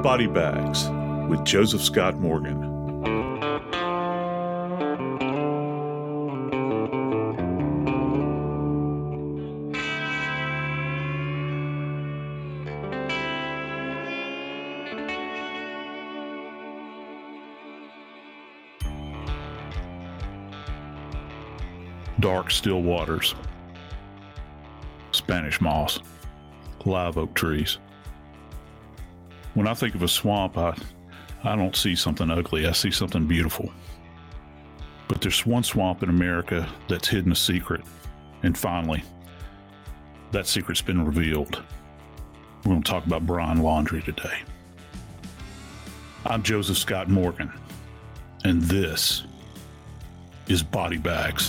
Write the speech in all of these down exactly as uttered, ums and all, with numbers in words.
Body Bags with Joseph Scott Morgan. Dark, still waters, Spanish moss, live oak trees. When I think of a swamp, I, I don't see something ugly. I see something beautiful. But there's one swamp in America that's hidden a secret. And finally, that secret's been revealed. We're going to talk about Brian Laundrie today. I'm Joseph Scott Morgan, and this is Body Bags.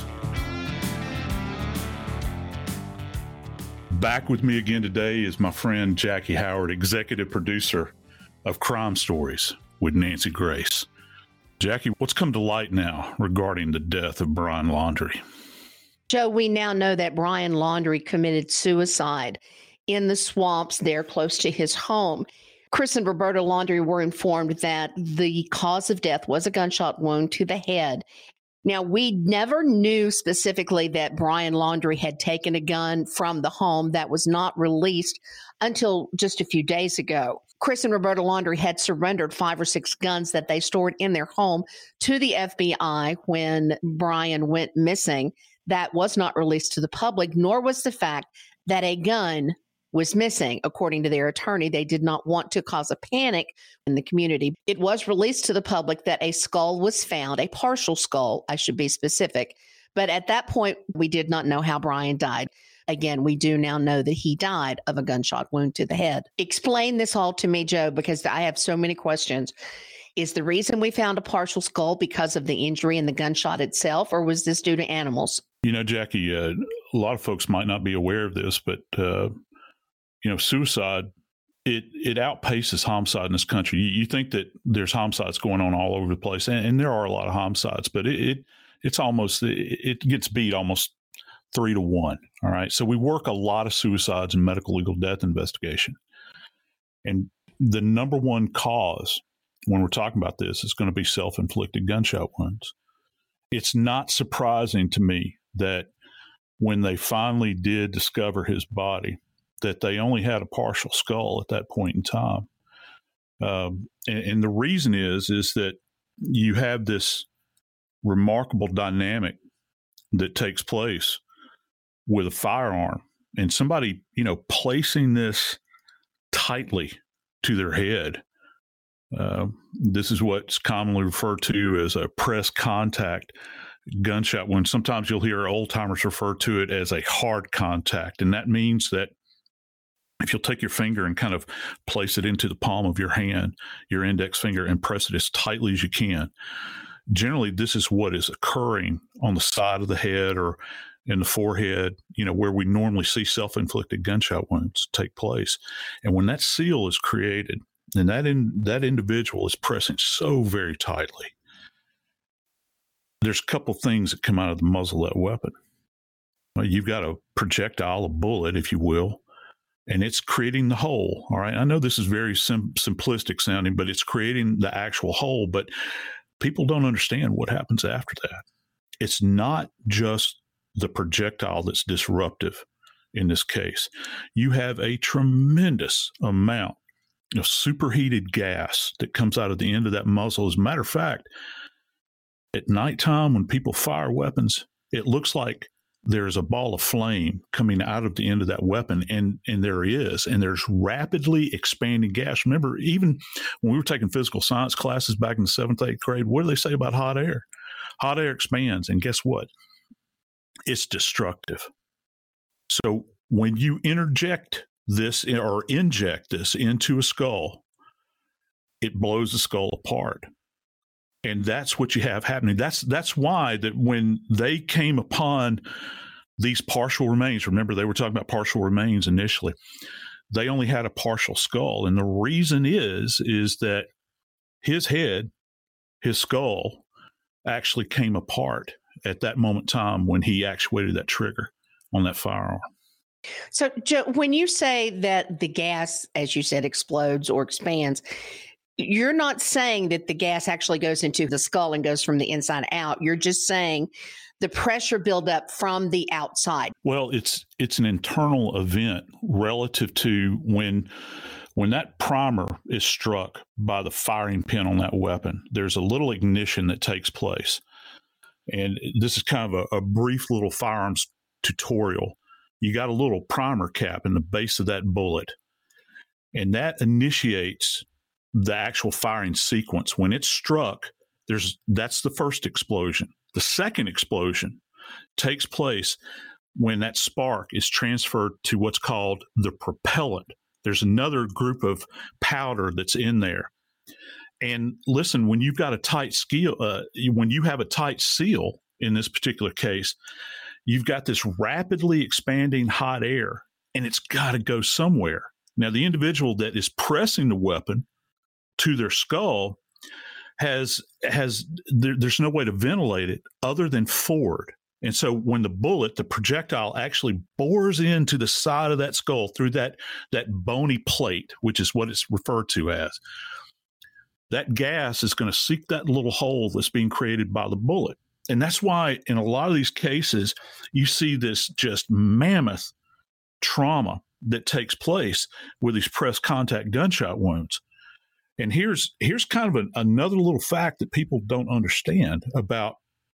Back with me again today is my friend Jackie Howard, executive producer of Crime Stories with Nancy Grace. Jackie, what's come to light now regarding the death of Brian Laundrie? Joe, we now know that Brian Laundrie committed suicide in the swamps there close to his home. Chris and Roberta Laundrie were informed that the cause of death was a gunshot wound to the head. Now, we never knew specifically that Brian Laundrie had taken a gun from the home. That was not released until just a few days ago. Chris and Roberta Laundrie had surrendered five or six guns that they stored in their home to the F B I when Brian went missing. That was not released to the public, nor was the fact that a gun was missing. According to their attorney, they did not want to cause a panic in the community. It was released to the public that a skull was found, a partial skull, I should be specific. But at that point, we did not know how Brian died. Again, we do now know that he died of a gunshot wound to the head. Explain this all to me, Joe, because I have so many questions. Is the reason we found a partial skull because of the injury and the gunshot itself, or was this due to animals? You know, Jackie, uh, a lot of folks might not be aware of this, but uh, you know, suicide, it it outpaces homicide in this country. You, you think that there's homicides going on all over the place, and, and there are a lot of homicides, but it, it it's almost, it, it gets beat almost three to one. All right. So we work a lot of suicides in medical legal death investigation. And the number one cause when we're talking about this is going to be self-inflicted gunshot wounds. It's not surprising to me that when they finally did discover his body, that they only had a partial skull at that point in time. Um, and, and the reason is, is that you have this remarkable dynamic that takes place with a firearm and somebody, you know, placing this tightly to their head. Uh, this is what's commonly referred to as a press contact gunshot wound. Sometimes you'll hear old timers refer to it as a hard contact. And that means that if you'll take your finger and kind of place it into the palm of your hand, your index finger, and press it as tightly as you can, generally this is what is occurring on the side of the head or in the forehead, you know, where we normally see self-inflicted gunshot wounds take place. And when that seal is created and that in, that individual is pressing so very tightly, there's a couple things that come out of the muzzle of that weapon. Well, you've got a projectile, a bullet, if you will, and it's creating the hole. All right. I know this is very sim- simplistic sounding, but it's creating the actual hole. But people don't understand what happens after that. It's not just the projectile that's disruptive in this case. You have a tremendous amount of superheated gas that comes out of the end of that muzzle. As a matter of fact, at nighttime when people fire weapons, it looks like there's a ball of flame coming out of the end of that weapon, and and there is, and there's rapidly expanding gas. Remember, even when we were taking physical science classes back in the seventh, eighth grade, what do they say about hot air? Hot air expands, and guess what? It's destructive. So when you interject this or inject this into a skull, it blows the skull apart. And that's what you have happening. That's that's why that when they came upon these partial remains, remember they were talking about partial remains initially, they only had a partial skull. And the reason is, is that his head, his skull, actually came apart at that moment in time when he actuated that trigger on that firearm. So, Joe, when you say that the gas, as you said, explodes or expands, you're not saying that the gas actually goes into the skull and goes from the inside out. You're just saying the pressure buildup from the outside. Well, it's it's an internal event relative to when when that primer is struck by the firing pin on that weapon. There's a little ignition that takes place. And this is kind of a, a brief little firearms tutorial. You got a little primer cap in the base of that bullet, and that initiates the actual firing sequence. When it's struck, there's that's the first explosion. The second explosion takes place when that spark is transferred to what's called the propellant. There's another group of powder that's in there. And listen, when you've got a tight seal, uh, when you have a tight seal in this particular case, you've got this rapidly expanding hot air, and it's got to go somewhere. Now, the individual that is pressing the weapon to their skull has has there, there's no way to ventilate it other than forward. And so when the bullet, the projectile actually bores into the side of that skull through that that bony plate, which is what it's referred to as, that gas is going to seek that little hole that's being created by the bullet. And that's why in a lot of these cases, you see this just mammoth trauma that takes place with these press contact gunshot wounds. And here's here's kind of an, another little fact that people don't understand about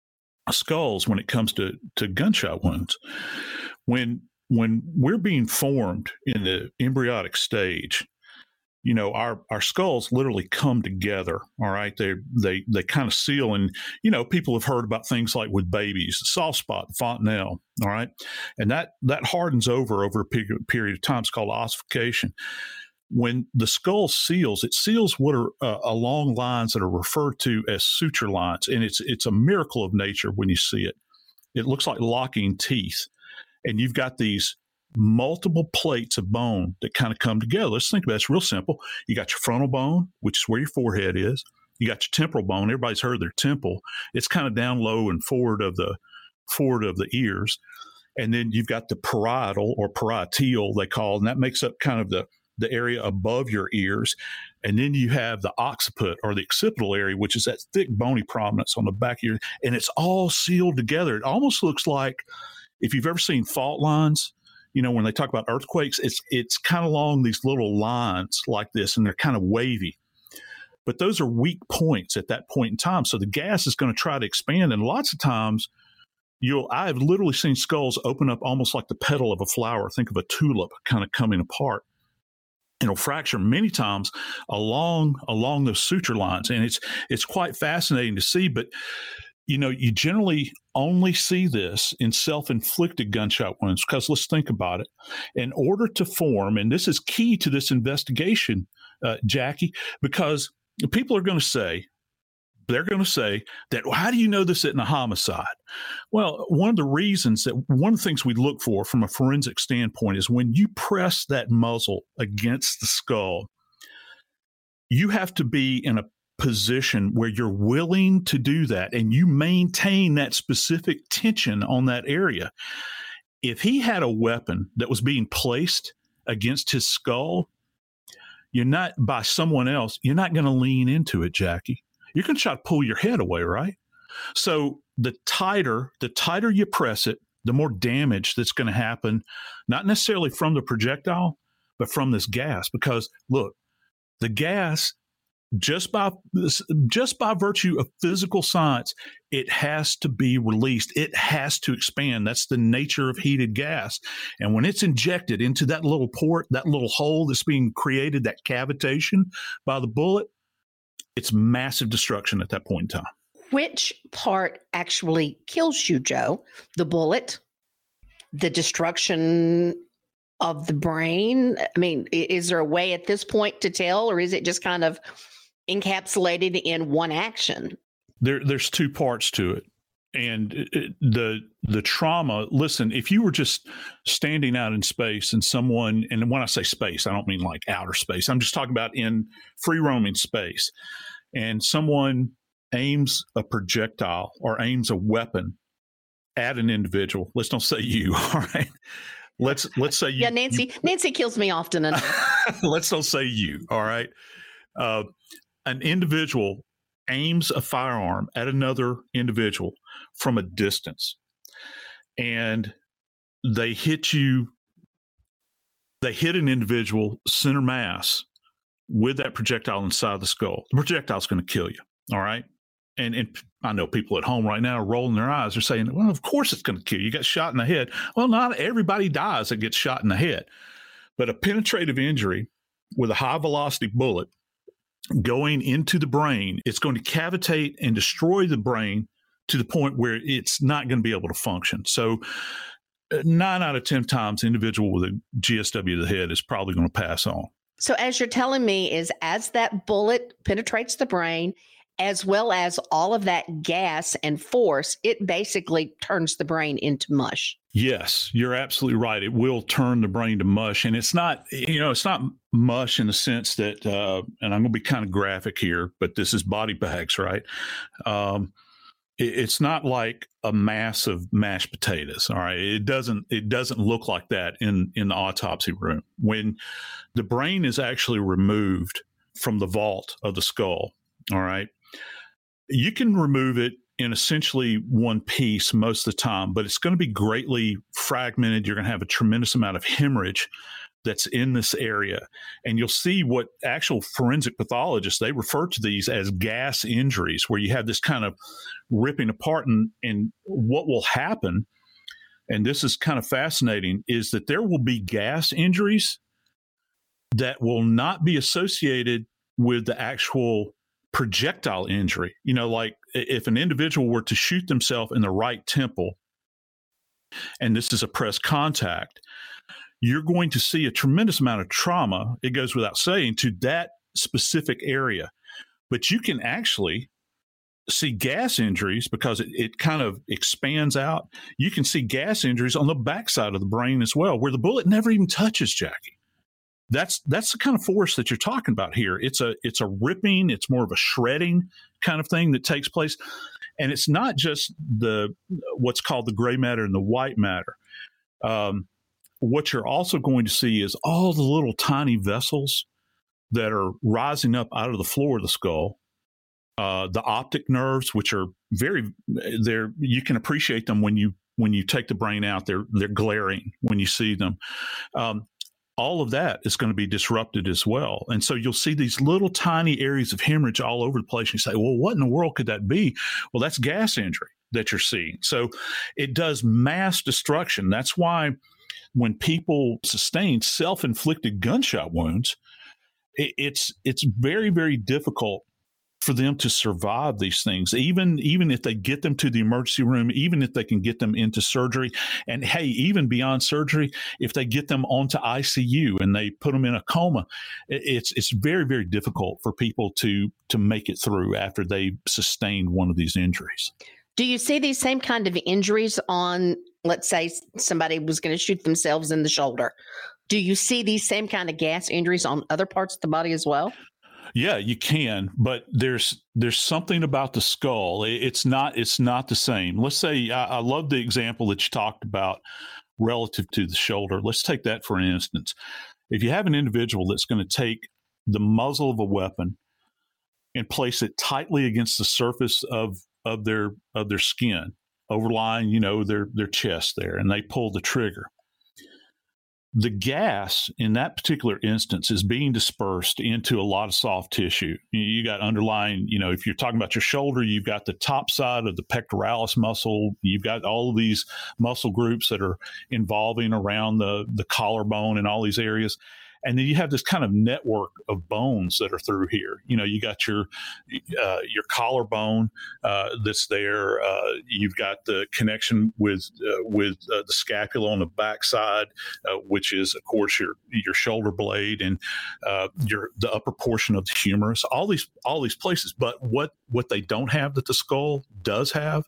skulls when it comes to, to gunshot wounds. When when we're being formed in the embryonic stage, you know, our, our skulls literally come together. All right. They, they, they kind of seal. And, you know, people have heard about things like with babies, the soft spot, the fontanelle. All right. And that, that hardens over over a period, period of time. It's called ossification. When the skull seals, it seals what are uh, along lines that are referred to as suture lines. And it's, it's a miracle of nature when you see it. It looks like locking teeth. And you've got these multiple plates of bone that kind of come together. Let's think about it. It's real simple. You got your frontal bone, which is where your forehead is. You got your temporal bone. Everybody's heard their temple. It's kind of down low and forward of the forward of the ears. And then you've got the parietal or parietal, they call it, and that makes up kind of the, the area above your ears. And then you have the occiput or the occipital area, which is that thick bony prominence on the back of your, and it's all sealed together. It almost looks like, if you've ever seen fault lines, you know, when they talk about earthquakes, it's it's kind of along these little lines like this, and they're kind of wavy. But those are weak points at that point in time. So the gas is going to try to expand. And lots of times, you'll I've literally seen skulls open up almost like the petal of a flower. Think of a tulip kind of coming apart. It'll fracture many times along along those suture lines. And it's it's quite fascinating to see. But you know, you generally only see this in self-inflicted gunshot wounds because let's think about it. In order to form, and this is key to this investigation, uh, Jackie, because people are going to say, they're going to say that, well, how do you know this isn't a homicide? Well, one of the reasons that one of the things we look for from a forensic standpoint is when you press that muzzle against the skull, you have to be in a position where you're willing to do that and you maintain that specific tension on that area. If he had a weapon that was being placed against his skull, you're not by someone else, you're not going to lean into it, Jackie. You're going to try to pull your head away, right? So the tighter, the tighter you press it, the more damage that's going to happen, not necessarily from the projectile, but from this gas. Because look, the gas, Just by just by virtue of physical science, it has to be released. It has to expand. That's the nature of heated gas. And when it's injected into that little port, that little hole that's being created, that cavitation by the bullet, it's massive destruction at that point in time. Which part actually kills you, Joe? The bullet, the destruction of the brain? I mean, is there a way at this point to tell, or is it just kind of encapsulated in one action? There, there's two parts to it. And it, the the trauma, listen, if you were just standing out in space and someone, and when I say space, I don't mean like outer space. I'm just talking about in free roaming space. And someone aims a projectile or aims a weapon at an individual. Let's don't say you, all right? let's let's say you, yeah, Nancy. you, Nancy kills me often enough. let's don't say you. All right, uh, an individual aims a firearm at another individual from a distance, and they hit you. They hit an individual center mass with that projectile inside the skull. The projectile is going to kill you. All right. And, and I know people at home right now are rolling their eyes. They're saying, well, of course it's going to kill you. You got shot in the head. Well, not everybody dies that gets shot in the head. But a penetrative injury with a high velocity bullet going into the brain, it's going to cavitate and destroy the brain to the point where it's not going to be able to function. So nine out of ten times, individual with a G S W to the head is probably going to pass on. So as you're telling me is as that bullet penetrates the brain, as well as all of that gas and force, it basically turns the brain into mush. Yes, you're absolutely right. It will turn the brain to mush. And it's not, you know, it's not mush in the sense that, uh, and I'm going to be kind of graphic here, but this is body bags, right? Um, it, it's not like a mass of mashed potatoes. All right. It doesn't, it doesn't look like that in, in the autopsy room. When the brain is actually removed from the vault of the skull, all right, you can remove it in essentially one piece most of the time, but it's going to be greatly fragmented. You're going to have a tremendous amount of hemorrhage that's in this area. And you'll see what actual forensic pathologists, they refer to these as gas injuries, where you have this kind of ripping apart. And, and what will happen, and this is kind of fascinating, is that there will be gas injuries that will not be associated with the actual projectile injury. You know, like if an individual were to shoot themselves in the right temple, and this is a press contact, you're going to see a tremendous amount of trauma, it goes without saying, to that specific area. But you can actually see gas injuries because it, it kind of expands out. You can see gas injuries on the backside of the brain as well, where the bullet never even touches, Jackie. That's that's the kind of force that you're talking about here. It's a it's a ripping, it's more of a shredding kind of thing that takes place. And it's not just the what's called the gray matter and the white matter. Um, what you're also going to see is all the little tiny vessels that are rising up out of the floor of the skull. Uh, the optic nerves, which are very, they're you can appreciate them when you when you take the brain out. They're they're glaring when you see them. Um, all of that is going to be disrupted as well. And so you'll see these little tiny areas of hemorrhage all over the place. You say, well, what in the world could that be? Well, that's gas injury that you're seeing. So it does mass destruction. That's why when people sustain self-inflicted gunshot wounds, it, it's it's very, very difficult for them to survive these things, even even if they get them to the emergency room, even if they can get them into surgery. And hey, even beyond surgery, if they get them onto I C U and they put them in a coma, it's it's very, very difficult for people to to make it through after they sustained one of these injuries. Do you see these same kind of injuries on, let's say somebody was going to shoot themselves in the shoulder? Do you see these same kind of gas injuries on other parts of the body as well? Yeah, you can, but there's there's something about the skull. It's not it's not the same. Let's say I, I love the example that you talked about relative to the shoulder. Let's take that for an instance. If you have an individual that's going to take the muzzle of a weapon and place it tightly against the surface of of their of their skin, overlying, you know, their their chest there, and they pull the trigger. The gas in that particular instance is being dispersed into a lot of soft tissue. You got underlying, you know, if you're talking about your shoulder, you've got the top side of the pectoralis muscle. You've got all of these muscle groups that are involving around the, the collarbone and all these areas. And then you have this kind of network of bones that are through here. You know, you got your uh, your collarbone uh, that's there. Uh, you've got the connection with uh, with uh, the scapula on the backside, uh, which is, of course, your your shoulder blade and uh, your the upper portion of the humerus. All these all these places. But what what they don't have that the skull does have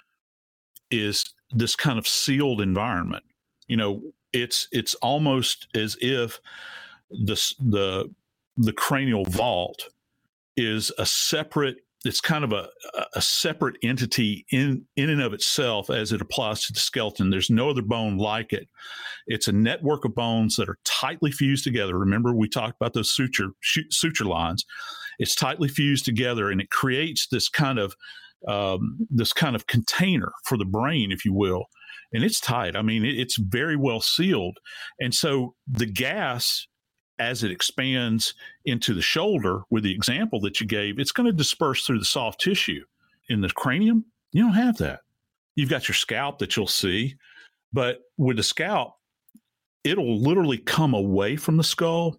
is this kind of sealed environment. You know, it's it's almost as if the the the cranial vault is a separate it's kind of a, a separate entity in, in and of itself as it applies to the skeleton. There's no other bone like it. It's a network of bones that are tightly fused together. Remember, we talked about those suture suture lines. It's tightly fused together, and it creates this kind of um, this kind of container for the brain, if you will. And it's tight. I mean, it, it's very well sealed. And so the gas, as it expands into the shoulder, with the example that you gave, it's going to disperse through the soft tissue. In the cranium, you don't have that. You've got your scalp that you'll see, but with the scalp, it'll literally come away from the skull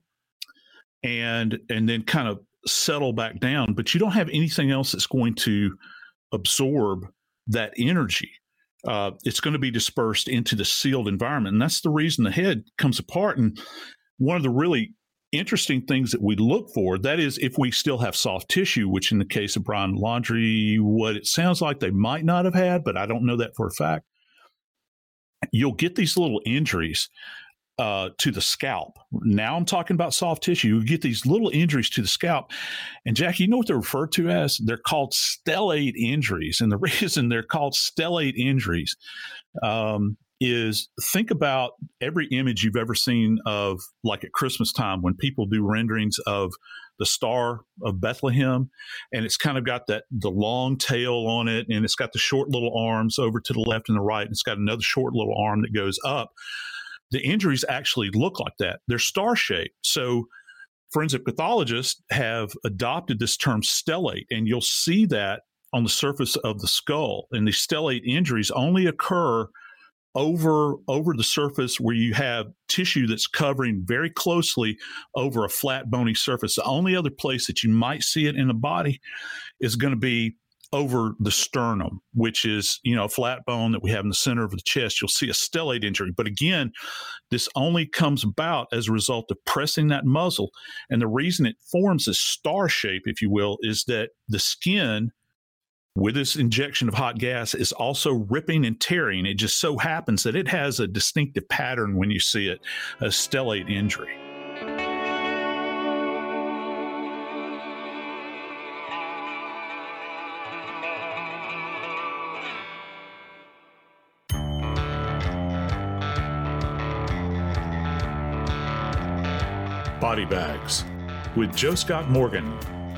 and and then kind of settle back down. But you don't have anything else that's going to absorb that energy. Uh, it's going to be dispersed into the sealed environment. And that's the reason the head comes apart. And one of the really interesting things that we look for, that is if we still have soft tissue, which in the case of Brian Laundrie, what it sounds like they might not have had, but I don't know that for a fact. You'll get these little injuries uh, to the scalp. Now I'm talking about soft tissue. You get these little injuries to the scalp. And Jackie, you know what they're referred to as? They're called stellate injuries. And the reason they're called stellate injuries um, is think about every image you've ever seen of, like at Christmas time, when people do renderings of the Star of Bethlehem, and it's kind of got that the long tail on it, and it's got the short little arms over to the left and the right, and it's got another short little arm that goes up. The injuries actually look like that. They're star-shaped. So forensic pathologists have adopted this term stellate, and you'll see that on the surface of the skull. And these stellate injuries only occur over over the surface where you have tissue that's covering very closely over a flat bony surface. The only other place that you might see it in the body is going to be over the sternum, which is, you know, a flat bone that we have in the center of the chest. You'll see a stellate injury. But again, this only comes about as a result of pressing that muscle. And the reason it forms this star shape, if you will, is that the skin, with this injection of hot gas, is also ripping and tearing. It just so happens that it has a distinctive pattern when you see it, a stellate injury. Body Bags with Joe Scott Morgan.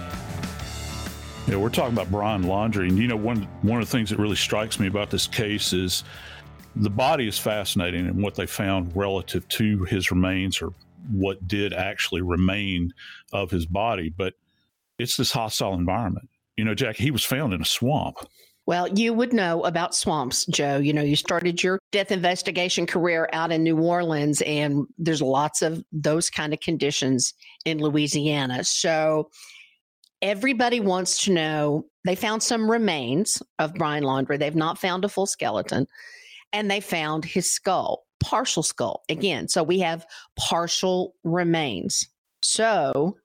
You know, we're talking about Brian Laundrie, and you know, one one of the things that really strikes me about this case is the body is fascinating, and what they found relative to his remains, or what did actually remain of his body. But it's this hostile environment. You know, Jack, he was found in a swamp. Well, you would know about swamps, Joe. You know, you started your death investigation career out in New Orleans, and there's lots of those kind of conditions in Louisiana. So everybody wants to know, they found some remains of Brian Laundrie. They've not found a full skeleton, and they found his skull, partial skull again. So we have partial remains. So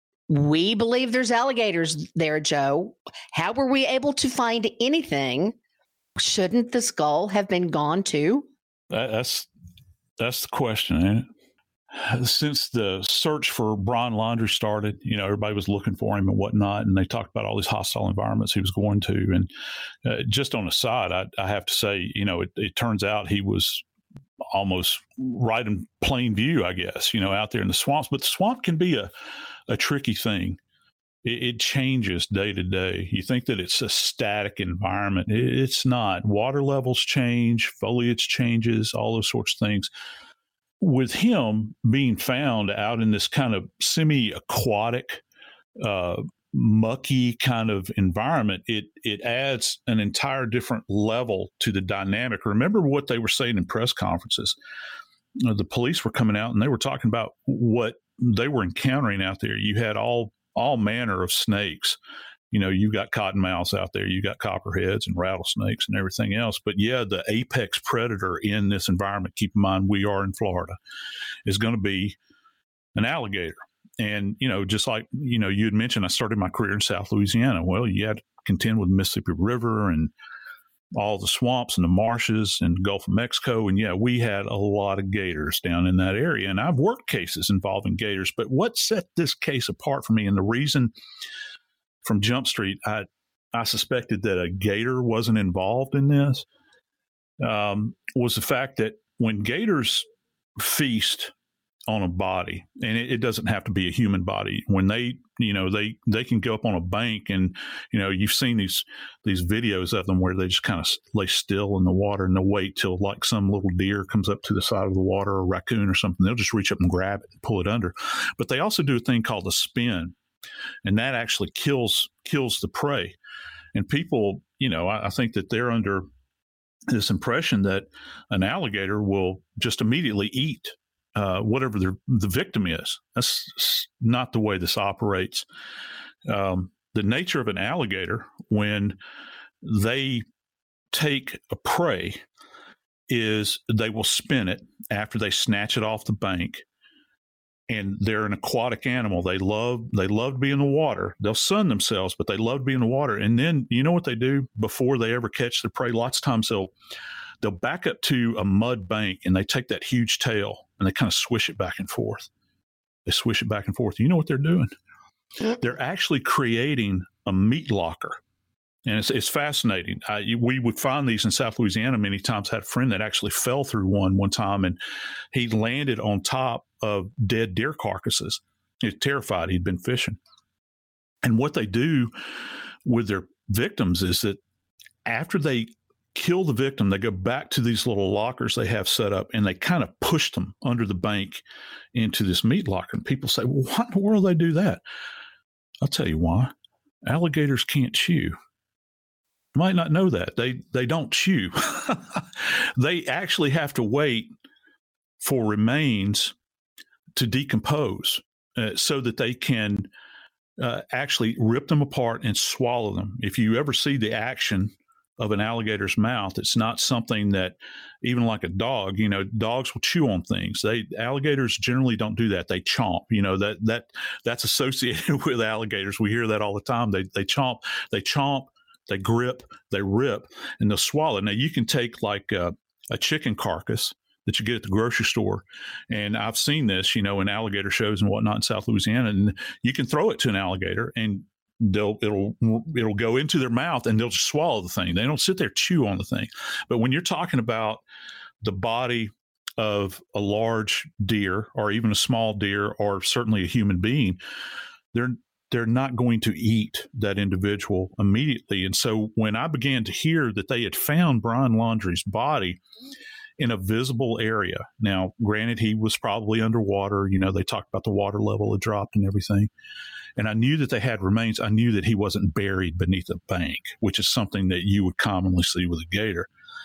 we believe there's alligators there, Joe. How were we able to find anything? Shouldn't the skull have been gone too? That, that's that's the question, ain't it? Since the search for Brian Laundrie started, you know, everybody was looking for him and whatnot, and they talked about all these hostile environments he was going to. And uh, just on the side, I, I have to say, you know, it, it turns out he was almost right in plain view, I guess, you know, out there in the swamps. But the swamp can be a, a tricky thing. It, it changes day to day. You think that it's a static environment. It, it's not. Water levels change, foliage changes, all those sorts of things. With him being found out in this kind of semi-aquatic, uh, mucky kind of environment, it it adds an entire different level to the dynamic. Remember what they were saying in press conferences. You know, the police were coming out and they were talking about what they were encountering out there. You had all all manner of snakes. You know, you got cottonmouths out there, you got copperheads and rattlesnakes and everything else. But yeah, the apex predator in this environment, keep in mind we are in Florida, is going to be an alligator. And, you know, just like, you know, you had mentioned, I started my career in South Louisiana. Well, you had to contend with the Mississippi River and all the swamps and the marshes and Gulf of Mexico. And yeah, we had a lot of gators down in that area. And I've worked cases involving gators. But what set this case apart for me, and the reason from Jump Street, I I suspected that a gator wasn't involved in this, um, was the fact that when gators feast on a body, and it, it doesn't have to be a human body, when they, you know, they, they can go up on a bank and, you know, you've seen these, these videos of them where they just kind of lay still in the water and they'll wait till like some little deer comes up to the side of the water, or a raccoon or something. They'll just reach up and grab it and pull it under. But they also do a thing called a spin, and that actually kills, kills the prey. And people, you know, I, I think that they're under this impression that an alligator will just immediately eat uh, whatever the the victim is. That's not the way this operates. Um, the nature of an alligator, when they take a prey, is they will spin it after they snatch it off the bank. And they're an aquatic animal. They love they love to be in the water. They'll sun themselves, but they love to be in the water. And then you know what they do before they ever catch the prey? Lots of times they'll they'll back up to a mud bank and they take that huge tail and they kind of swish it back and forth. They swish it back and forth. You know what they're doing? They're actually creating a meat locker. And it's, it's fascinating. I, we would find these in South Louisiana many times. I had a friend that actually fell through one one time, and he landed on top of dead deer carcasses. He was terrified. He'd been fishing. And what they do with their victims is that after they kill the victim, they go back to these little lockers they have set up, and they kind of push them under the bank into this meat locker. And people say, well, why in the world do they do that? I'll tell you why. Alligators can't chew. You might not know that. They they don't chew. They actually have to wait for remains to decompose uh, so that they can uh, actually rip them apart and swallow them. If you ever see the action of an alligator's mouth, it's not something that, even like a dog, you know, dogs will chew on things. They alligators generally don't do that. They chomp. You know, that that that's associated with alligators. We hear that all the time. They they chomp. They chomp. They grip, they rip, and they'll swallow. Now, you can take like a, a chicken carcass that you get at the grocery store, and I've seen this, you know, in alligator shows and whatnot in South Louisiana, and you can throw it to an alligator, and they'll it'll it'll go into their mouth, and they'll just swallow the thing. They don't sit there chew on the thing. But when you're talking about the body of a large deer, or even a small deer, or certainly a human being, they're they're not going to eat that individual immediately. And so when I began to hear that they had found Brian Laundrie's body in a visible area, now, granted, he was probably underwater. You know, they talked about the water level had dropped and everything. And I knew that they had remains. I knew that he wasn't buried beneath a bank, which is something that you would commonly see with a gator.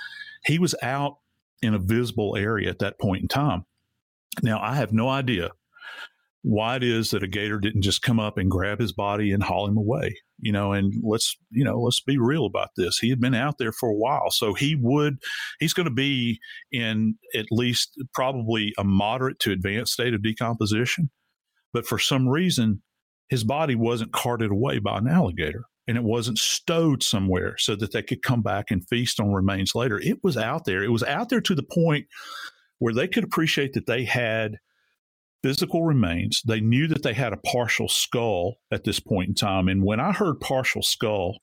He was out in a visible area at that point in time. Now, I have no idea why it is that a gator didn't just come up and grab his body and haul him away, you know, and let's, you know, let's be real about this. He had been out there for a while, so he would, he's going to be in at least probably a moderate to advanced state of decomposition. But for some reason, his body wasn't carted away by an alligator, and it wasn't stowed somewhere so that they could come back and feast on remains later. It was out there. It was out there to the point where they could appreciate that they had physical remains. They knew that they had a partial skull at this point in time. And when I heard partial skull,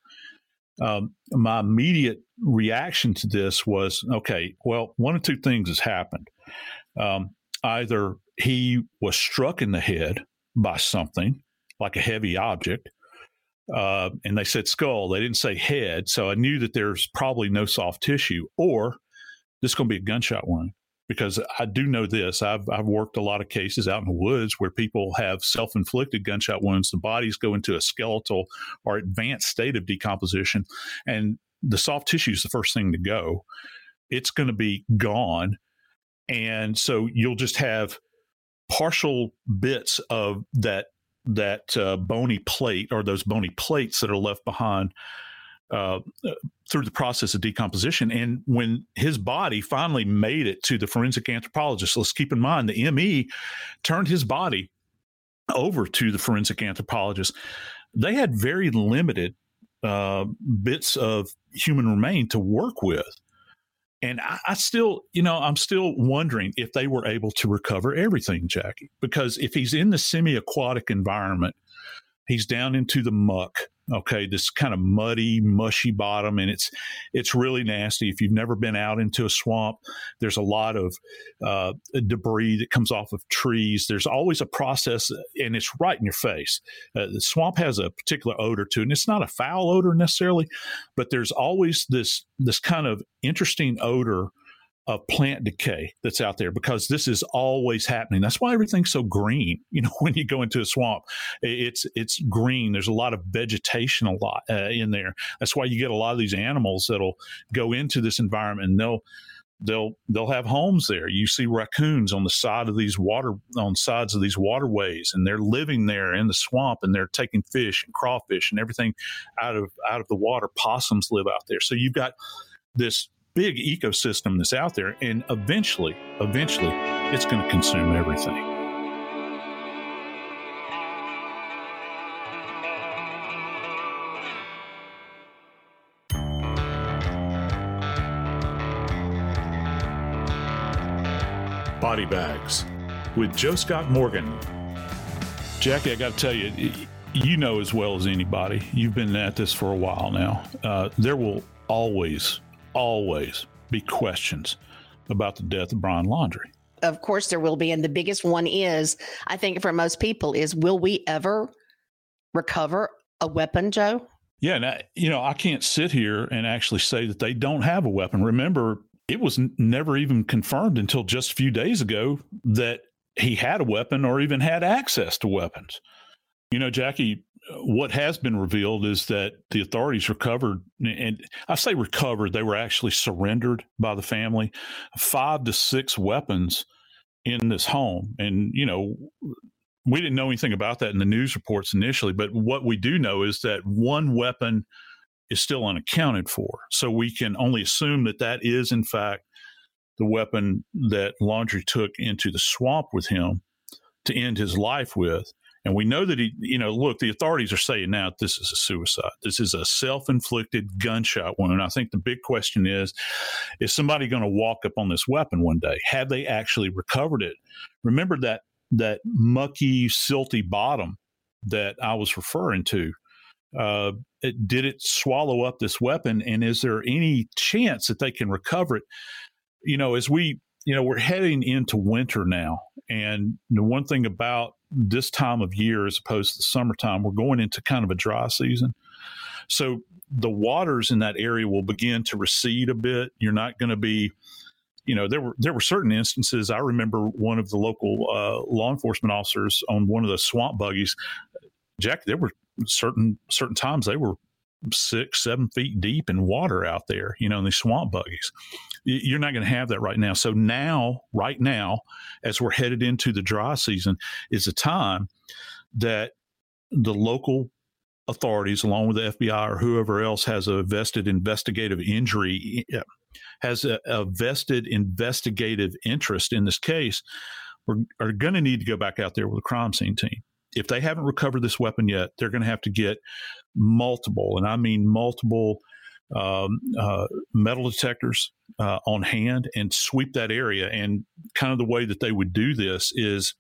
um, my immediate reaction to this was, okay, well, one of two things has happened. Um, either he was struck in the head by something, like a heavy object, uh, and they said skull. They didn't say head, so I knew that there's probably no soft tissue, or this is going to be a gunshot wound. Because I do know this, I've I've worked a lot of cases out in the woods where people have self-inflicted gunshot wounds. The bodies go into a skeletal or advanced state of decomposition, and the soft tissue is the first thing to go. It's going to be gone, and so you'll just have partial bits of that that uh, bony plate, or those bony plates that are left behind Uh, through the process of decomposition. And when his body finally made it to the forensic anthropologist, let's keep in mind the M E turned his body over to the forensic anthropologist. They had very limited uh, bits of human remain to work with. And I, I still, you know, I'm still wondering if they were able to recover everything, Jackie, because if he's in the semi-aquatic environment, he's down into the muck. Okay, this kind of muddy, mushy bottom, and it's it's really nasty. If you've never been out into a swamp, there's a lot of uh, debris that comes off of trees. There's always a process, and it's right in your face. Uh, the swamp has a particular odor to it, and it's not a foul odor necessarily, but there's always this this kind of interesting odor of plant decay that's out there, because this is always happening. That's why everything's so green. You know, when you go into a swamp, it's it's green. There's a lot of vegetation a lot uh, in there. That's why you get a lot of these animals that'll go into this environment, and they'll they'll they'll have homes there. You see raccoons on the side of these water on sides of these waterways, and they're living there in the swamp, and they're taking fish and crawfish and everything out of out of the water. Possums live out there. So you've got this big ecosystem that's out there, and eventually, eventually, it's going to consume everything. Body Bags with Joe Scott Morgan. Jackie, I got to tell you, you know as well as anybody, you've been at this for a while now. Uh, there will always always be questions about the death of Brian Laundrie. Of course there will be. And the biggest one is, I think for most people, is will we ever recover a weapon, Joe? Yeah. And I, you know, I can't sit here and actually say that they don't have a weapon. Remember, it was n- never even confirmed until just a few days ago that he had a weapon or even had access to weapons. You know, Jackie, what has been revealed is that the authorities recovered, and I say recovered, they were actually surrendered by the family, five to six weapons in this home. And, you know, we didn't know anything about that in the news reports initially, but what we do know is that one weapon is still unaccounted for. So we can only assume that that is, in fact, the weapon that Laundrie took into the swamp with him to end his life with. And we know that he, you know, look, the authorities are saying now this is a suicide. This is a self-inflicted gunshot wound. I think the big question is, is somebody going to walk up on this weapon one day? Have they actually recovered it? Remember that that mucky, silty bottom that I was referring to? Uh, it, did it swallow up this weapon? And is there any chance that they can recover it? You know, as we, you know, we're heading into winter now. And the one thing about this time of year, as opposed to the summertime, we're going into kind of a dry season. So the waters in that area will begin to recede a bit. You're not going to be, you know, there were there were certain instances. I remember one of the local uh, law enforcement officers on one of the swamp buggies. Jack, there were certain certain times they were six, seven feet deep in water out there, you know, in these swamp buggies. You're not going to have that right now. So now, right now, as we're headed into the dry season, is a time that the local authorities, along with the F B I or whoever else has a vested investigative injury, has a, a vested investigative interest in this case, we're, are going to need to go back out there with a crime scene team. If they haven't recovered this weapon yet, they're going to have to get multiple, and I mean multiple, um, uh, metal detectors uh, on hand and sweep that area. And kind of the way that they would do this is,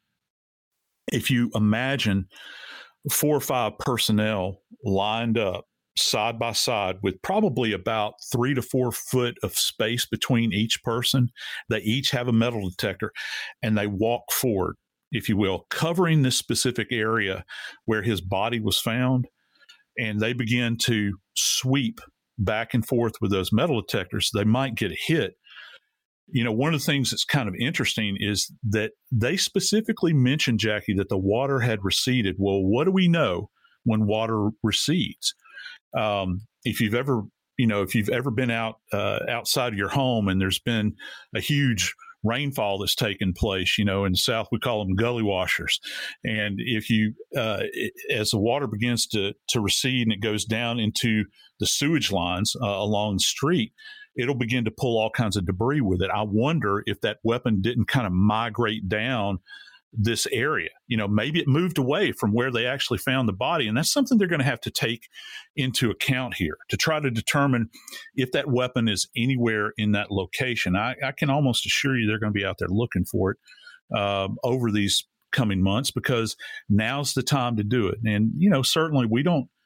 if you imagine four or five personnel lined up side by side with probably about three to four foot of space between each person, they each have a metal detector, and they walk forward, if you will, covering this specific area where his body was found. And they begin to sweep back and forth with those metal detectors. They might get a hit. You know, one of the things that's kind of interesting is that they specifically mentioned, Jackie, that the water had receded. Well, what do we know when water recedes? Um, if you've ever, you know, if you've ever been out uh, outside of your home and there's been a huge rainfall that's taken place, you know, in the South, we call them gully washers. And if you, uh, it, as the water begins to, to recede and it goes down into the sewage lines uh, along the street, it'll begin to pull all kinds of debris with it. I wonder if that weapon didn't kind of migrate down this area. You know, maybe it moved away from where they actually found the body. And that's something they're going to have to take into account here to try to determine if that weapon is anywhere in that location. I, I can almost assure you they're going to be out there looking for it uh, over these coming months, because now's the time to do it. And, you know, certainly we don't,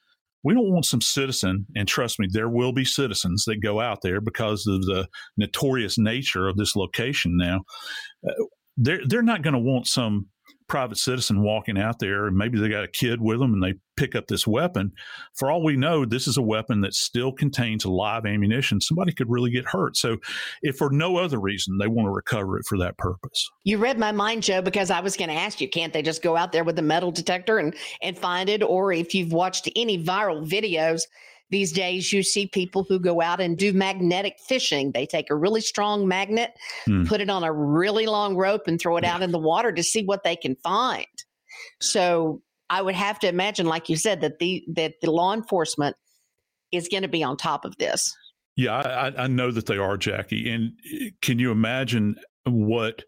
We don't want some citizen, and trust me, there will be citizens that go out there because of the notorious nature of this location now. Uh, they're, they're not going to want some private citizen walking out there, and maybe they got a kid with them and they pick up this weapon. For all we know, this is a weapon that still contains live ammunition. Somebody could really get hurt. So if for no other reason, they want to recover it for that purpose. You read my mind, Joe, because I was going to ask you, can't they just go out there with a metal detector and, and find it? Or if you've watched any viral videos these days, you see people who go out and do magnetic fishing. They take a really strong magnet, mm. put it on a really long rope and throw it yeah. out in the water to see what they can find. So I would have to imagine, like you said, that the that the law enforcement is going to be on top of this. Yeah, I, I know that they are, Jackie. And can you imagine what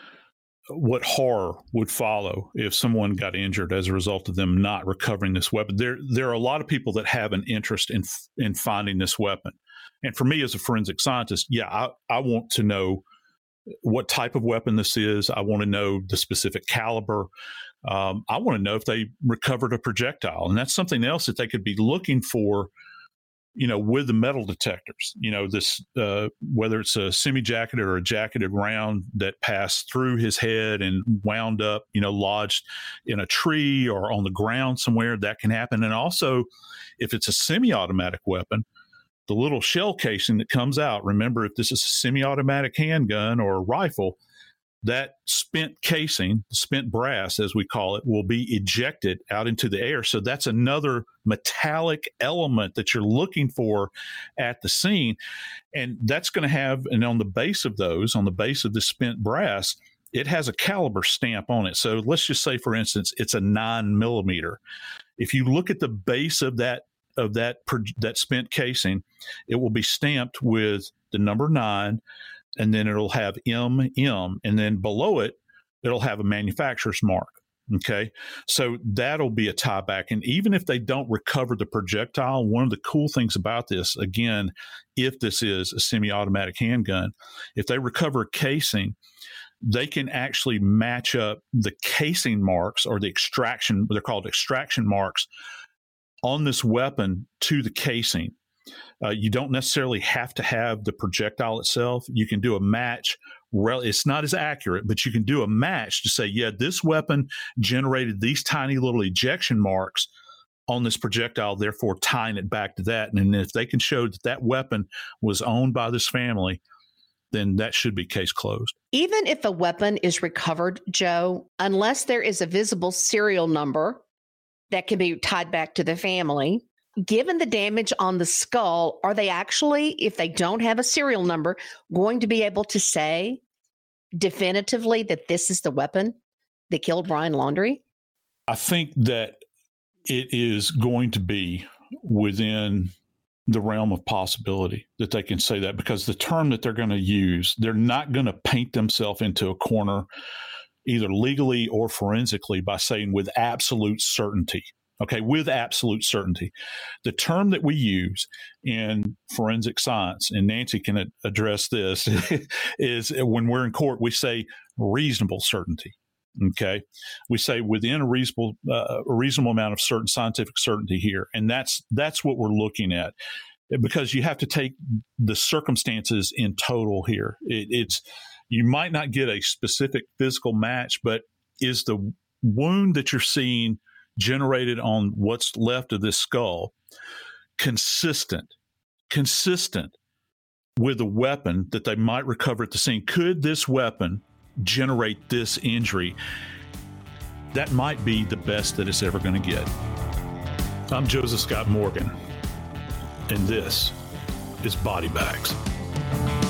what horror would follow if someone got injured as a result of them not recovering this weapon? There, there are a lot of people that have an interest in in finding this weapon. And for me as a forensic scientist, yeah, I, I want to know what type of weapon this is. I want to know the specific caliber. Um, I want to know if they recovered a projectile. And that's something else that they could be looking for, you know, with the metal detectors, you know, this, uh, whether it's a semi-jacketed or a jacketed round that passed through his head and wound up, you know, lodged in a tree or on the ground somewhere, that can happen. And also, if it's a semi-automatic weapon, the little shell casing that comes out, remember, if this is a semi-automatic handgun or a rifle, that spent casing, spent brass, as we call it, will be ejected out into the air. So that's another metallic element that you're looking for at the scene. And that's going to have, and on the base of those, on the base of the spent brass, it has a caliber stamp on it. So let's just say, for instance, it's a nine millimeter. If you look at the base of that of that that spent casing, it will be stamped with the number nine, and then it'll have M M, and then below it, it'll have a manufacturer's mark. Okay, so that'll be a tie back. And even if they don't recover the projectile, one of the cool things about this, again, if this is a semi-automatic handgun, if they recover a casing, they can actually match up the casing marks or the extraction, they're called extraction marks, on this weapon to the casing. Uh, you don't necessarily have to have the projectile itself. You can do a match. It's not as accurate, but you can do a match to say, yeah, this weapon generated these tiny little ejection marks on this projectile, therefore tying it back to that. And if they can show that that weapon was owned by this family, then that should be case closed. Even if a weapon is recovered, Joe, unless there is a visible serial number that can be tied back to the family, given the damage on the skull, are they actually, if they don't have a serial number, going to be able to say definitively that this is the weapon that killed Brian Laundrie? I think that it is going to be within the realm of possibility that they can say that, because the term that they're going to use, they're not going to paint themselves into a corner either legally or forensically by saying with absolute certainty. Okay, with absolute certainty. The term that we use in forensic science, and Nancy can a- address this, is when we're in court, we say reasonable certainty. Okay, we say within a reasonable uh, a reasonable amount of certain scientific certainty here, and that's that's what we're looking at, because you have to take the circumstances in total here. It, it's you might not get a specific physical match, but is the wound that you're seeing generated on what's left of this skull consistent, consistent with the weapon that they might recover at the scene? Could this weapon generate this injury? That might be the best that it's ever going to get. I'm Joseph Scott Morgan, and this is Body Bags.